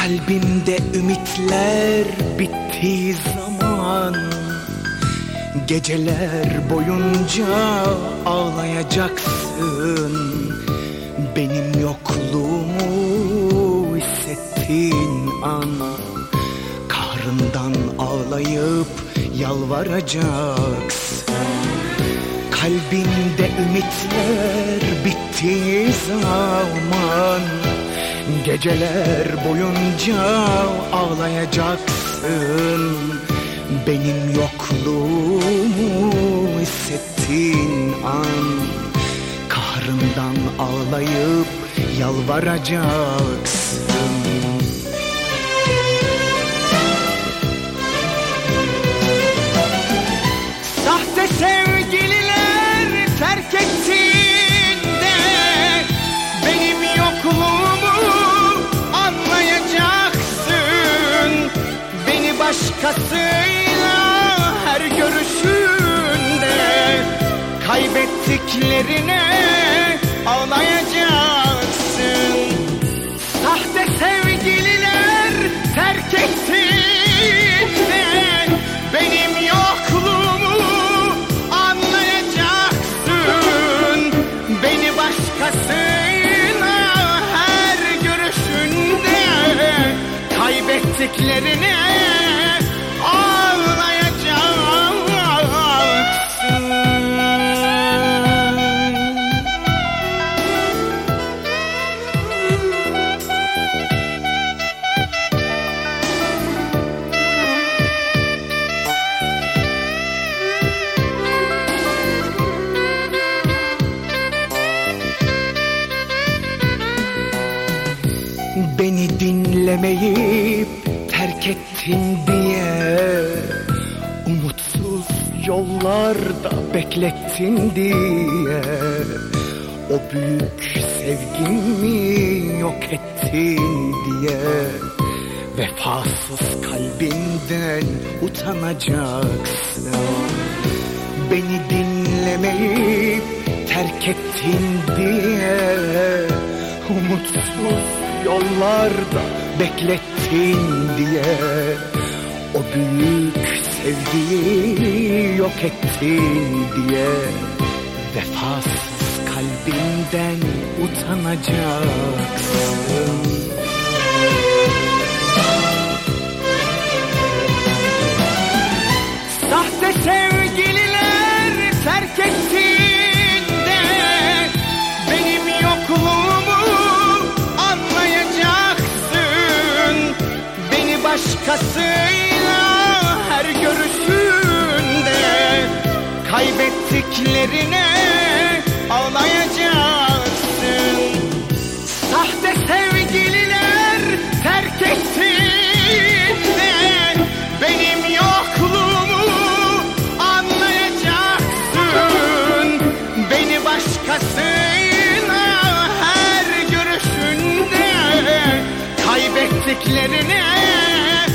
Kalbimde ümitler bittiği zaman geceler boyunca ağlayacaksın. Benim yokluğumu hissettiğin an kahrından ağlayıp yalvaracaksın. Kalbimde ümitler bittiği zaman geceler boyunca ağlayacaksın. Benim yokluğumu hissettiğin an kahrından ağlayıp yalvaracaksın. Sahte sevgililer terk ettiğinde benim yokluğumu anlayacaksın. Beni başkasıyla her görüşünde kaybettiklerine ağlayacaksın. Sahte sevgililer terk ettiğinde benim yokluğumu anlayacaksın. Beni başkasıyla her görüşünde kaybettiklerine beni dinlemeyip terk ettin diye, umutsuz yollarda beklettin diye, o büyük sevgimi yok ettin diye, vefasız kalbinden utanacaksın. Beni dinlemeyip terk ettin diye, umutsuz yollarda beklettin diye, o büyük sevgiyi yok ettin diye, vefasız kalbinden utanacaksın. Sahte sevgililer terk ettiğinde benim yokluğumu anlayacaksın. Beni başkasıyla her görüşünde kaybettiklerine ağlayacaksın. Sahte sevgililer terk ettiğinde benim yokluğumu anlayacaksın. Beni başkasıyla her görüşünde kaybettiklerine